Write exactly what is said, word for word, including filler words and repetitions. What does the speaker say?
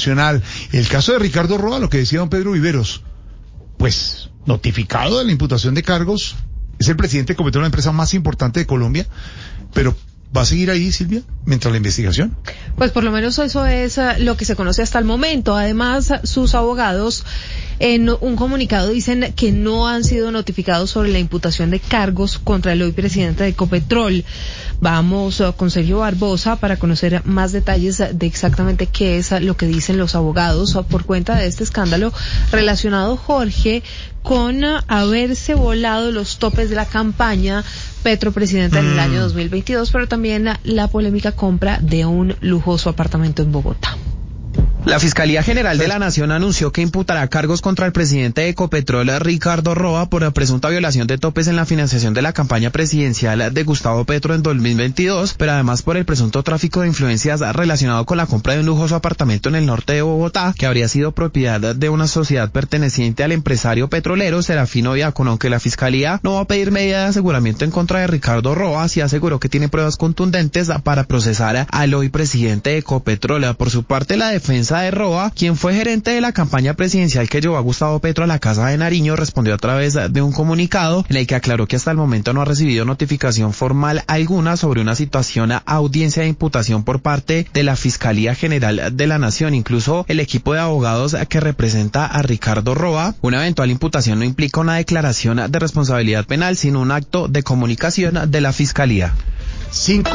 Nacional. El caso de Ricardo Roa, lo que decía don Pedro Viveros, pues notificado de la imputación de cargos, es el presidente de Ecopetrol, la empresa más importante de Colombia, pero ¿va a seguir ahí, Silvia, mientras la investigación? Pues por lo menos eso es uh, lo que se conoce hasta el momento. Además, sus abogados en un comunicado dicen que no han sido notificados sobre la imputación de cargos contra el hoy presidente de Ecopetrol. Vamos uh, con Sergio Barbosa para conocer más detalles de exactamente qué es uh, lo que dicen los abogados uh, por cuenta de este escándalo relacionado, Jorge, con uh, haberse volado los topes de la campaña Petro presidenta en el año dos mil veintidós, pero también la, la polémica compra de un lujoso apartamento en Bogotá. La Fiscalía General de la Nación anunció que imputará cargos contra el presidente de Ecopetrol, Ricardo Roa, por la presunta violación de topes en la financiación de la campaña presidencial de Gustavo Petro en dos mil veintidós, pero además por el presunto tráfico de influencias relacionado con la compra de un lujoso apartamento en el norte de Bogotá, que habría sido propiedad de una sociedad perteneciente al empresario petrolero Serafino Diácono. Aunque la Fiscalía no va a pedir medida de aseguramiento en contra de Ricardo Roa, sí aseguró que tiene pruebas contundentes para procesar al hoy presidente de Ecopetrol. Por su parte, la defensa de Roa, quien fue gerente de la campaña presidencial que llevó a Gustavo Petro a la Casa de Nariño, respondió a través de un comunicado en el que aclaró que hasta el momento no ha recibido notificación formal alguna sobre una situación a audiencia de imputación por parte de la Fiscalía General de la Nación. Incluso el equipo de abogados que representa a Ricardo Roa, una eventual imputación no implica una declaración de responsabilidad penal, sino un acto de comunicación de la Fiscalía. Cinco